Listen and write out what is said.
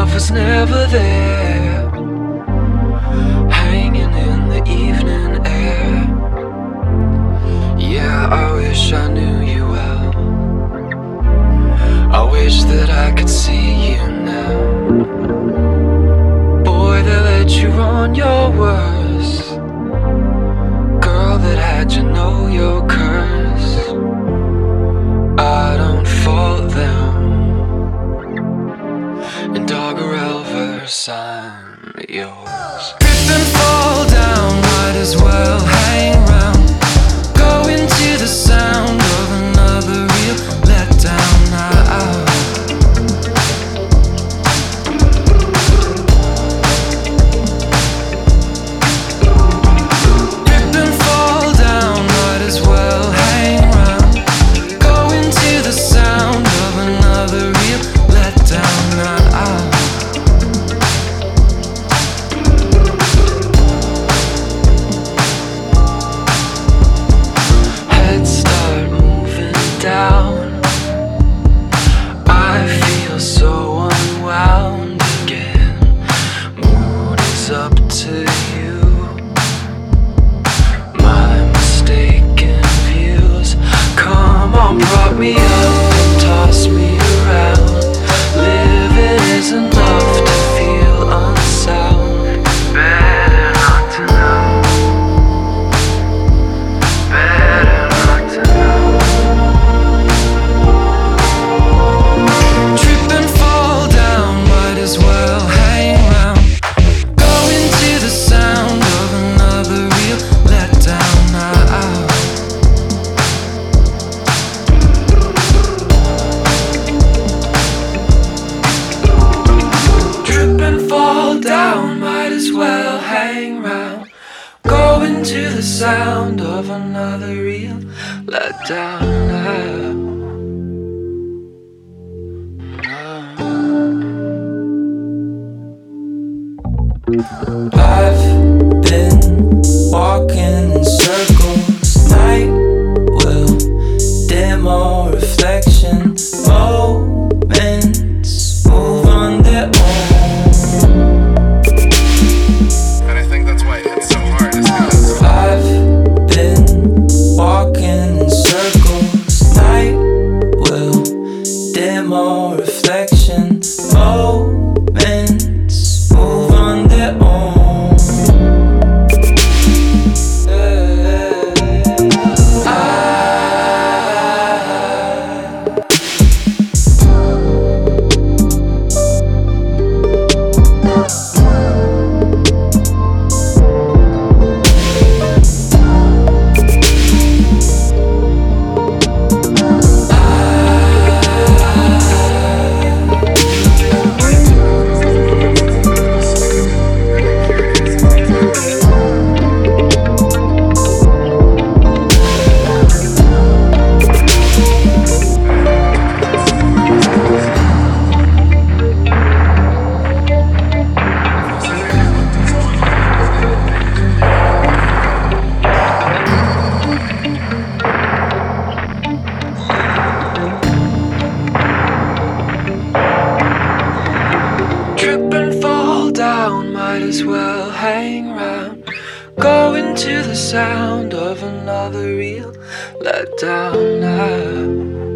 love was never there, hanging in the evening air. Yeah, I wish I knew you well. I wish that I could see you now. Boy, they let you run your worst. Girl that had you know your curse. I don't fault them. In Doggerel verse, I'm yours. Trip and fall down, might as well hang round. Go into the sound of another real letdown now. Trip and fall down, might as well hang round. Go into the sound of another real letdown now. Heads start moving down. I feel so unwound again. Mood is up to you. My mistaken views. Come on, prop me up, toss me around. Living is enough to feel unsound. Better not to know. Better not to know. Trip and fall down, might as well hang round. Go into the sound of another real letdown now. Trip and fall down, might as well hang round. Go into the sound of another real letdown now. I've been walking in circles. Night will dim all reflection. Moments move on their own. And I think that's why it hits so hard, is because I've been walking in circles. Night will dim all reflection. Moments move on their own. Trip and fall down, might as well hang round. Go into the sound of another real letdown now.